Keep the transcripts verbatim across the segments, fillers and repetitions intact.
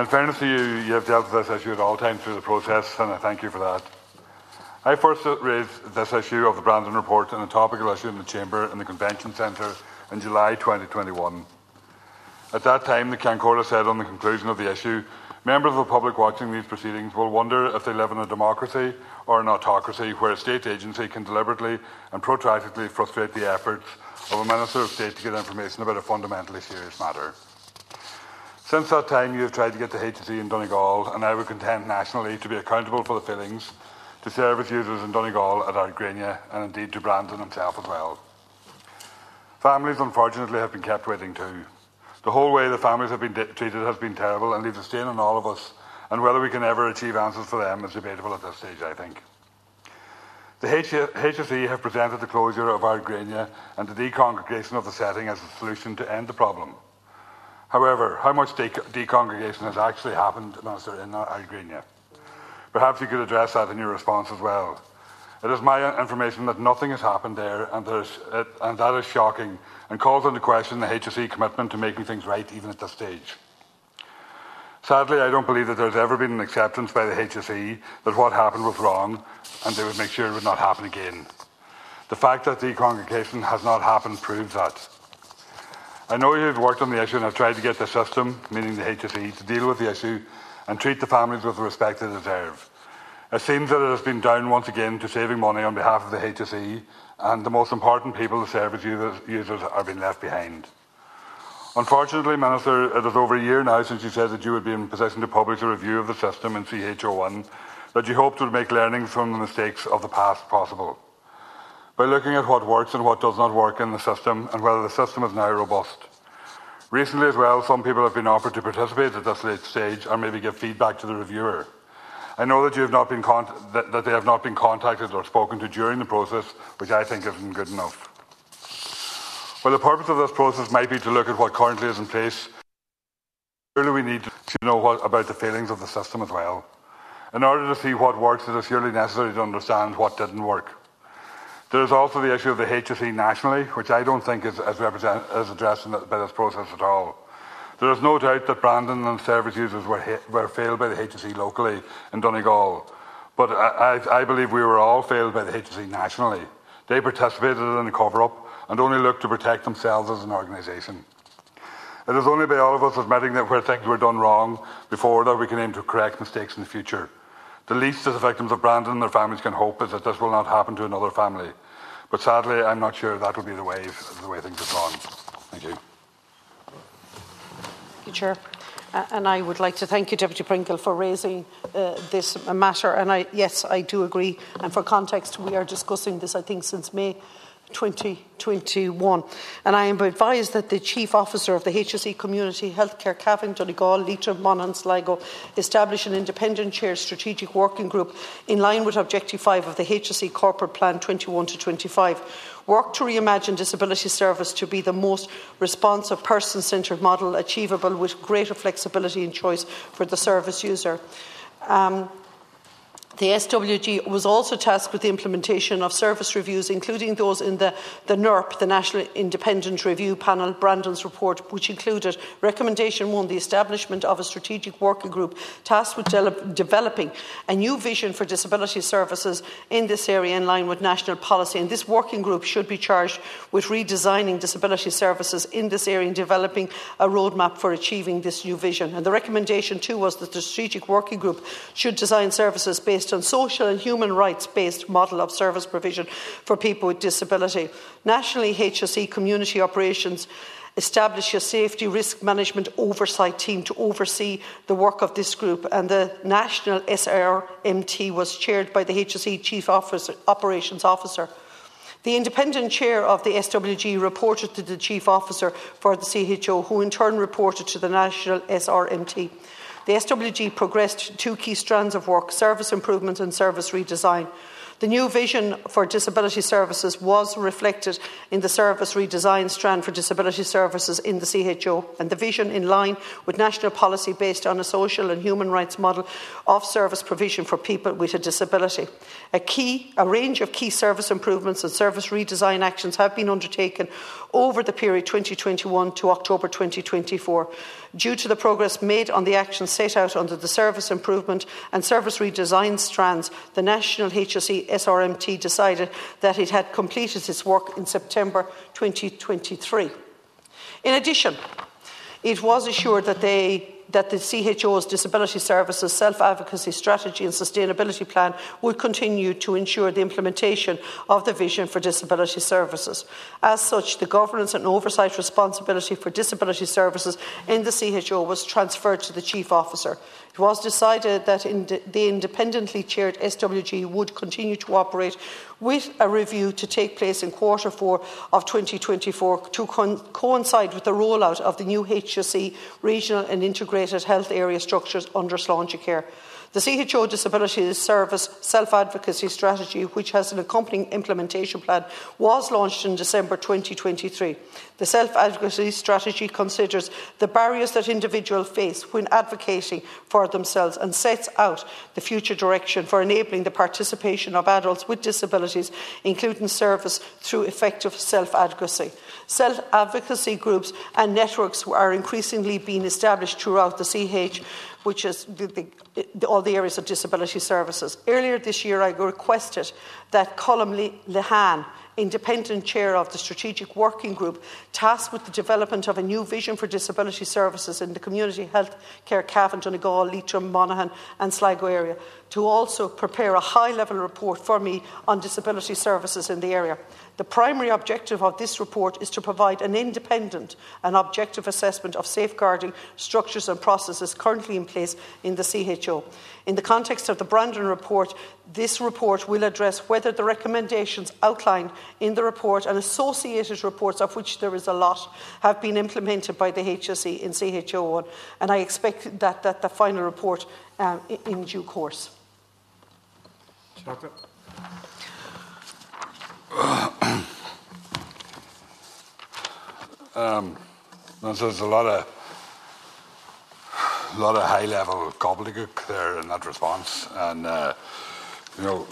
In fairness to you, you have dealt with this issue at all times through the process, and I thank you for that. I first raised this issue of the Brandon report in a topical issue in the Chamber in the Convention Centre in July twenty twenty-one. At that time, the Cancora said on the conclusion of the issue, members of the public watching these proceedings will wonder if they live in a democracy or an autocracy where a state agency can deliberately and protractedly frustrate the efforts of a Minister of State to get information about a fundamentally serious matter. Since that time, you have tried to get the H S E in Donegal, and I would contend nationally, to be accountable for the failings to service users in Donegal, at Ardgrania, and indeed to Brandon himself as well. Families, unfortunately, have been kept waiting too. The whole way the families have been treated has been terrible and leaves a stain on all of us, and whether we can ever achieve answers for them is debatable at this stage, I think. The H S E have presented the closure of Ardgrania and the decongregation of the setting as a solution to end the problem. However, how much de decongregation has actually happened, Minister, in Ardgrania? Perhaps you could address that in your response as well. It is my information that nothing has happened there, and, it, and that is shocking and calls into question the H S E commitment to making things right even at this stage. Sadly, I don't believe that there has ever been an acceptance by the H S E that what happened was wrong and they would make sure it would not happen again. The fact that decongregation has not happened proves that. I know you have worked on the issue and have tried to get the system, meaning the H S E, to deal with the issue and treat the families with the respect they deserve. It seems that it has been down once again to saving money on behalf of the H S E, and the most important people, the service users, users are being left behind. Unfortunately, Minister, it is over a year now since you said that you would be in position to publish a review of the system in C H O one that you hoped would make learnings from the mistakes of the past possible. By looking at what works and what does not work in the system and whether the system is now robust. Recently as well, some people have been offered to participate at this late stage or maybe give feedback to the reviewer. I know that, you have not been that, that they have not been contacted or spoken to during the process, which I think isn't good enough. While the purpose of this process might be to look at what currently is in place, surely we need to know what, about the failings of the system as well. In order to see what works, it is surely necessary to understand what didn't work. There is also the issue of the H S E nationally, which I don't think is, is, represent, is addressed in the, by this process at all. There is no doubt that Brandon and service users were, were failed by the H S E locally in Donegal, but I, I, I believe we were all failed by the H S E nationally. They participated in the cover-up and only looked to protect themselves as an organisation. It is only by all of us admitting that where things were done wrong before that we can aim to correct mistakes in the future. The least that the victims of Brandon and their families can hope is that this will not happen to another family. But sadly, I'm not sure that will be the way, the way things have gone. Thank you. Thank you, Chair. Uh, and I would like to thank you, Deputy Pringle, for raising uh, this matter. And I, yes, I do agree. And for context, we are discussing this, I think, since May twenty twenty-one. And I am advised that the Chief Officer of the H S E Community Healthcare Cavan, Donegal, Leitrim, Monaghan, Sligo, established an independent chair strategic working group in line with Objective five of the H S E Corporate Plan twenty-one to twenty-five. Work to reimagine disability service to be the most responsive, person-centred model achievable with greater flexibility and choice for the service user. Um, The S W G was also tasked with the implementation of service reviews, including those in the, the N E R P, the National Independent Review Panel, Brandon's report, which included Recommendation one, the establishment of a strategic working group tasked with de developing a new vision for disability services in this area in line with national policy. And this working group should be charged with redesigning disability services in this area and developing a roadmap for achieving this new vision. And the recommendation two was that the strategic working group should design services based on social and human rights-based model of service provision for people with disability. Nationally, H S E Community Operations establish a safety risk management oversight team to oversee the work of this group, and the National S R M T was chaired by the H S E Chief Officer, Operations Officer. The independent chair of the S W G reported to the Chief Officer for the C H O, who in turn reported to the National S R M T. The S W G progressed two key strands of work: service improvement and service redesign. The new vision for disability services was reflected in the service redesign strand for disability services in the C H O, and the vision in line with national policy based on a social and human rights model of service provision for people with a disability. A, key, a range of key service improvements and service redesign actions have been undertaken over the period twenty twenty-one to October twenty twenty-four. Due to the progress made on the actions set out under the service improvement and service redesign strands, the National H S E S R M T decided that it had completed its work in September twenty twenty-three. In addition, it was assured that, they, that the C H O's Disability Services Self-Advocacy Strategy and Sustainability Plan would continue to ensure the implementation of the vision for disability services. As such, the governance and oversight responsibility for disability services in the C H O was transferred to the Chief Officer. It was decided that the independently chaired S W G would continue to operate, with a review to take place in quarter four of twenty twenty-four to co coincide with the rollout of the new H S E regional and integrated health area structures under Sláintecare. The C H O Disability Service Self-Advocacy Strategy, which has an accompanying implementation plan, was launched in December twenty twenty-three. The Self-Advocacy Strategy considers the barriers that individuals face when advocating for themselves and sets out the future direction for enabling the participation of adults with disabilities, including service, through effective self-advocacy. Self-advocacy groups and networks are increasingly being established throughout the C H, which is the, the, the, all the areas of disability services. Earlier this year, I requested that Colm Lehan, independent chair of the Strategic Working Group tasked with the development of a new vision for disability services in the community health care Cavan, Donegal, Leitrim, Monaghan and Sligo area, to also prepare a high-level report for me on disability services in the area. The primary objective of this report is to provide an independent and objective assessment of safeguarding structures and processes currently in place in the C H O. In the context of the Brandon report, this report will address whether the recommendations outlined in the report and associated reports, of which there is a lot, have been implemented by the H S E in C H O one, and I expect that, that the final report um, in due course. Chocolate. um, there's a lot of a lot of high-level gobbledygook there in that response, and uh, you know,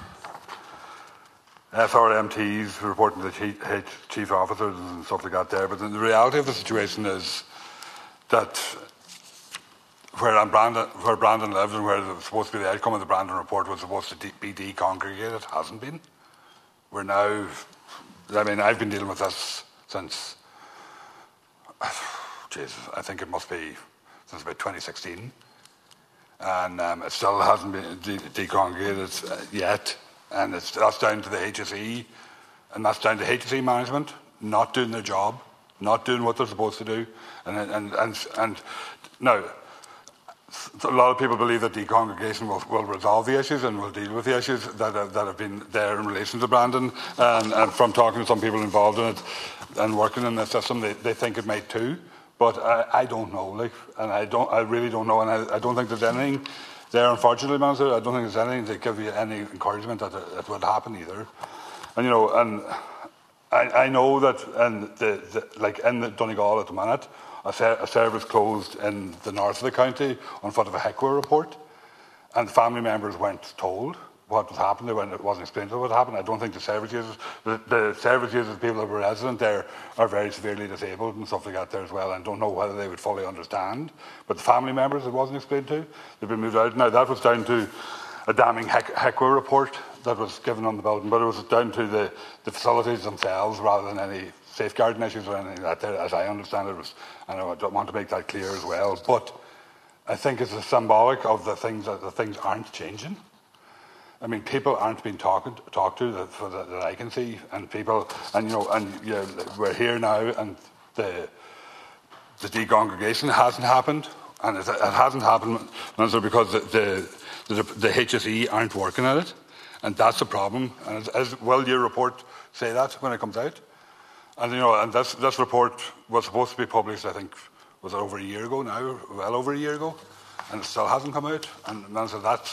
S R M Ts reporting to the chief, chief officers and stuff like that there. But the reality of the situation is that where Brandon, where Brandon lives and where it was supposed to be the outcome of the Brandon report was supposed to de be decongregated, hasn't been. We're now, I mean, I've been dealing with this since, Jesus, I think it must be since about twenty sixteen. And um, it still hasn't been de decongregated yet. And it's, that's down to the H S E, and that's down to H S E management not doing their job, not doing what they're supposed to do. And, and, and, and now, a lot of people believe that decongregation will, will resolve the issues and will deal with the issues that, uh, that have been there in relation to Brandon. And, and from talking to some people involved in it and working in the system, they, they think it might too. But I, I don't know, like, and I don't, I really don't know, and I, I don't think there's anything there, unfortunately, Minister. I don't think there's anything to give you any encouragement that it would happen either. And you know, and I, I know that, and the, the like in the Donegal at the minute, a, ser a service closed in the north of the county on foot of a H C W A report, and family members weren't told what was happening when it wasn't explained to them what happened. I don't think the service users, the, the service users, people that were resident there, are very severely disabled and stuff like that there as well, and don't know whether they would fully understand. But the family members, it wasn't explained to. They've been moved out. Now, that was down to a damning H C W A report that was given on the building, but it was down to the, the facilities themselves rather than any safeguarding issues or anything like that there, as I understand it. Was, and I don't want to make that clear as well. But I think it's a symbolic of the things that the things aren't changing. I mean, people aren't being talked talked to that, for the, that I can see, and people, and you know, and you know, we're here now, and the the decongregation hasn't happened, and it, it hasn't happened, Minister, because the the, the the H S E aren't working at it, and that's the problem. And as, as will your report say that when it comes out? And you know, and this this report was supposed to be published, I think, was it over a year ago now, well over a year ago, and it still hasn't come out, and Minister, that's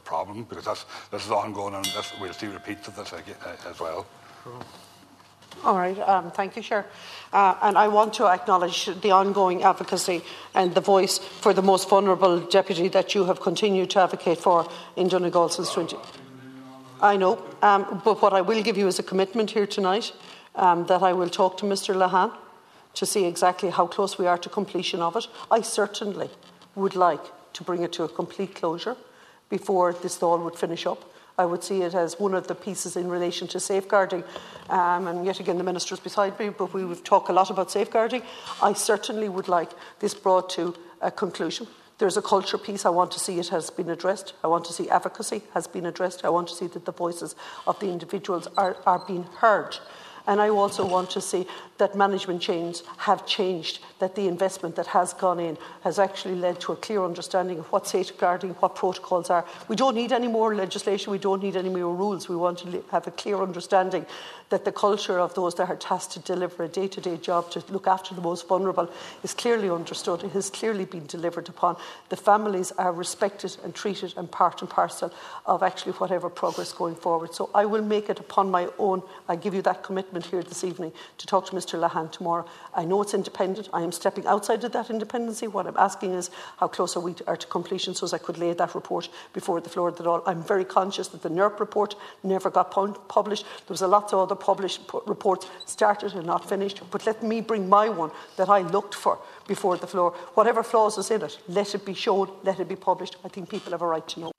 problem, because that's, this is ongoing, and this, we'll see repeats of this again, uh, as well. All right, um, thank you, Chair. Uh, and I want to acknowledge the ongoing advocacy and the voice for the most vulnerable deputy that you have continued to advocate for in Donegal since twenty. I know, um, but what I will give you is a commitment here tonight um, that I will talk to Mr Lehane to see exactly how close we are to completion of it. I certainly would like to bring it to a complete closure before this all would finish up. I would see it as one of the pieces in relation to safeguarding, um, and yet again the Minister is beside me, but we would talk a lot about safeguarding. I certainly would like this brought to a conclusion. There's a culture piece. I want to see it has been addressed. I want to see advocacy has been addressed. I want to see that the voices of the individuals are, are being heard. And I also want to see that management chains have changed, that the investment that has gone in has actually led to a clear understanding of what safeguarding, what protocols are. We don't need any more legislation, we don't need any more rules. We want to have a clear understanding that the culture of those that are tasked to deliver a day-to-day job to look after the most vulnerable is clearly understood, it has clearly been delivered upon. The families are respected and treated and part and parcel of actually whatever progress going forward. So I will make it upon my own, I give you that commitment here this evening to talk to Mr Lehane tomorrow. I know it's independent. I am stepping outside of that independency. What I'm asking is how close are we to, are to completion, so as I could lay that report before the floor of the Dáil. I'm very conscious that the N E R P report never got published. There was a lot of other published reports started and not finished, but let me bring my one that I looked for before the floor. Whatever flaws is in it, let it be shown, let it be published. I think people have a right to know.